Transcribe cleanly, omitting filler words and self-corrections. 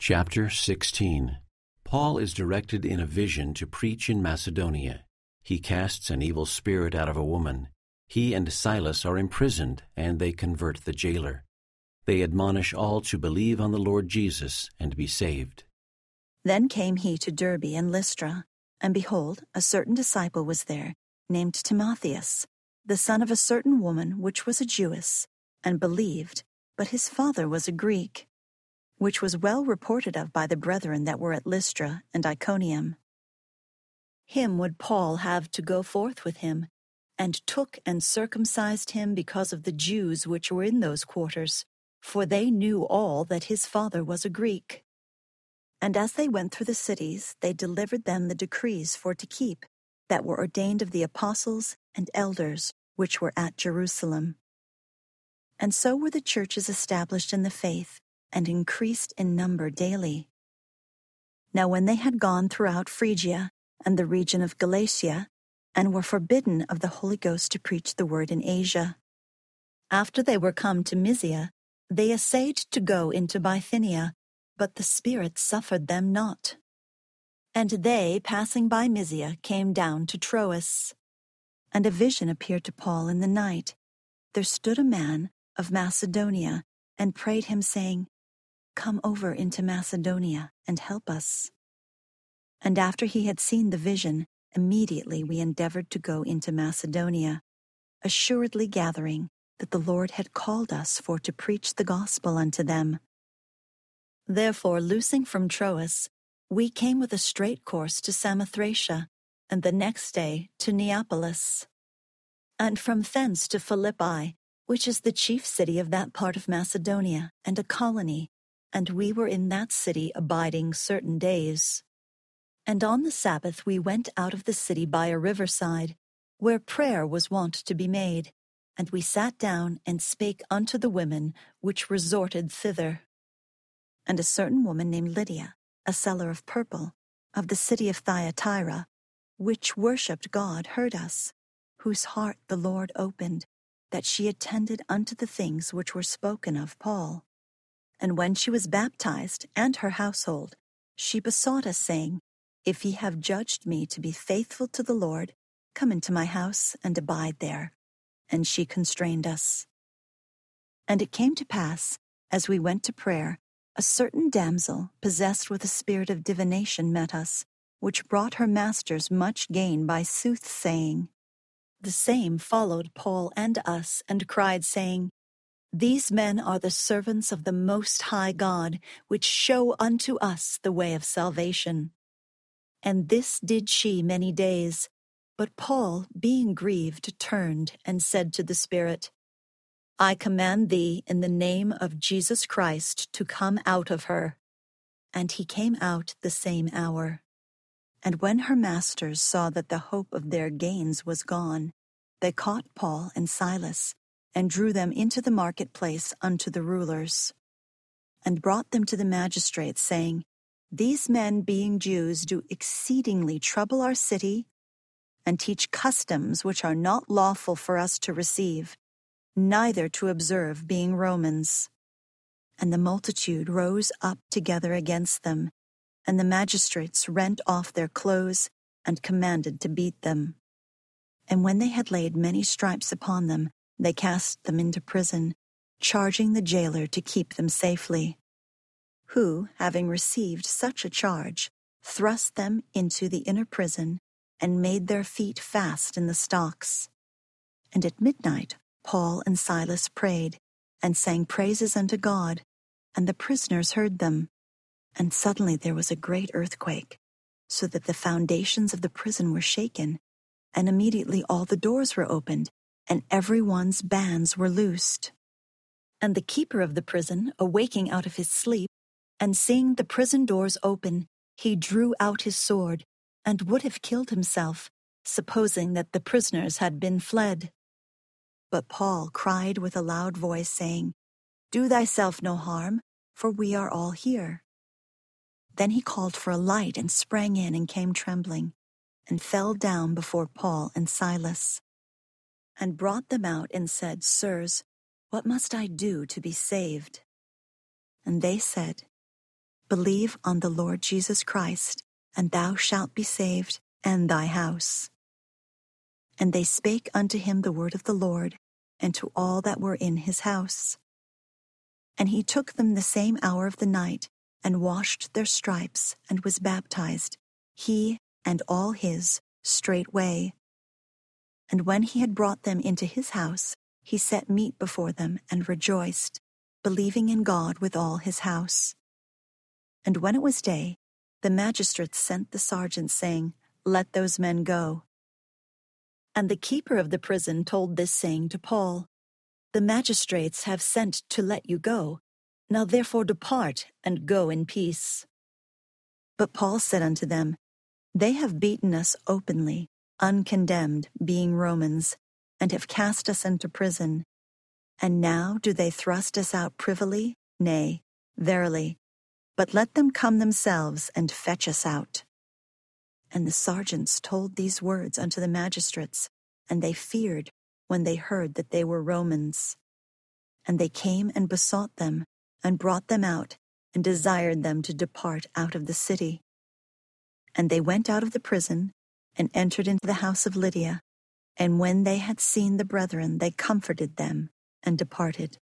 Chapter 16. Paul is directed in a vision to preach in Macedonia. He casts an evil spirit out of a woman. He and Silas are imprisoned, and they convert the jailer. They admonish all to believe on the Lord Jesus and be saved. Then came he to Derbe and Lystra, and behold, a certain disciple was there, named Timotheus, the son of a certain woman which was a Jewess, and believed, but his father was a Greek, which was well reported of by the brethren that were at Lystra and Iconium. Him would Paul have to go forth with him, and took and circumcised him because of the Jews which were in those quarters, for they knew all that his father was a Greek. And as they went through the cities, they delivered them the decrees for to keep, that were ordained of the apostles and elders which were at Jerusalem. And so were the churches established in the faith, and increased in number daily. Now when they had gone throughout Phrygia and the region of Galatia, and were forbidden of the Holy Ghost to preach the word in Asia, after they were come to Mysia, they essayed to go into Bithynia, but the Spirit suffered them not. And they, passing by Mysia, came down to Troas. And a vision appeared to Paul in the night. There stood a man of Macedonia, and prayed him, saying, Come over into Macedonia, and help us. And after he had seen the vision, immediately we endeavored to go into Macedonia, assuredly gathering that the Lord had called us for to preach the gospel unto them. Therefore, loosing from Troas, we came with a straight course to Samothracia, and the next day to Neapolis, and from thence to Philippi, which is the chief city of that part of Macedonia, and a colony, and we were in that city abiding certain days. And on the Sabbath we went out of the city by a riverside, where prayer was wont to be made, and we sat down and spake unto the women which resorted thither. And a certain woman named Lydia, a seller of purple, of the city of Thyatira, which worshipped God, heard us, whose heart the Lord opened, that she attended unto the things which were spoken of Paul. And when she was baptized, and her household, she besought us, saying, If ye have judged me to be faithful to the Lord, come into my house and abide there. And she constrained us. And it came to pass, as we went to prayer, a certain damsel, possessed with a spirit of divination, met us, which brought her masters much gain by soothsaying. The same followed Paul and us, and cried, saying, These men are the servants of the Most High God, which show unto us the way of salvation. And this did she many days. But Paul, being grieved, turned and said to the Spirit, I command thee in the name of Jesus Christ to come out of her. And he came out the same hour. And when her masters saw that the hope of their gains was gone, they caught Paul and Silas, and drew them into the marketplace unto the rulers, and brought them to the magistrates, saying, These men, being Jews, do exceedingly trouble our city, and teach customs which are not lawful for us to receive, neither to observe, being Romans. And the multitude rose up together against them, and the magistrates rent off their clothes, and commanded to beat them. And when they had laid many stripes upon them, they cast them into prison, charging the jailer to keep them safely, who, having received such a charge, thrust them into the inner prison, and made their feet fast in the stocks. And at midnight Paul and Silas prayed, and sang praises unto God, and the prisoners heard them. And suddenly there was a great earthquake, so that the foundations of the prison were shaken, and immediately all the doors were opened, and every one's bands were loosed. And the keeper of the prison, awaking out of his sleep, and seeing the prison doors open, he drew out his sword, and would have killed himself, supposing that the prisoners had been fled. But Paul cried with a loud voice, saying, Do thyself no harm, for we are all here. Then he called for a light, and sprang in, and came trembling, and fell down before Paul and Silas, and brought them out, and said, Sirs, what must I do to be saved? And they said, Believe on the Lord Jesus Christ, and thou shalt be saved, and thy house. And they spake unto him the word of the Lord, and to all that were in his house. And he took them the same hour of the night, and washed their stripes, and was baptized, he and all his, straightway. And when he had brought them into his house, he set meat before them, and rejoiced, believing in God with all his house. And when it was day, the magistrates sent the sergeants, saying, Let those men go. And the keeper of the prison told this saying to Paul, The magistrates have sent to let you go. Now therefore depart, and go in peace. But Paul said unto them, They have beaten us openly, uncondemned, being Romans, and have cast us into prison. And now do they thrust us out privily? Nay, verily. But let them come themselves and fetch us out. And the sergeants told these words unto the magistrates, and they feared when they heard that they were Romans. And they came and besought them, and brought them out, and desired them to depart out of the city. And they went out of the prison, and entered into the house of Lydia. And when they had seen the brethren, they comforted them, and departed.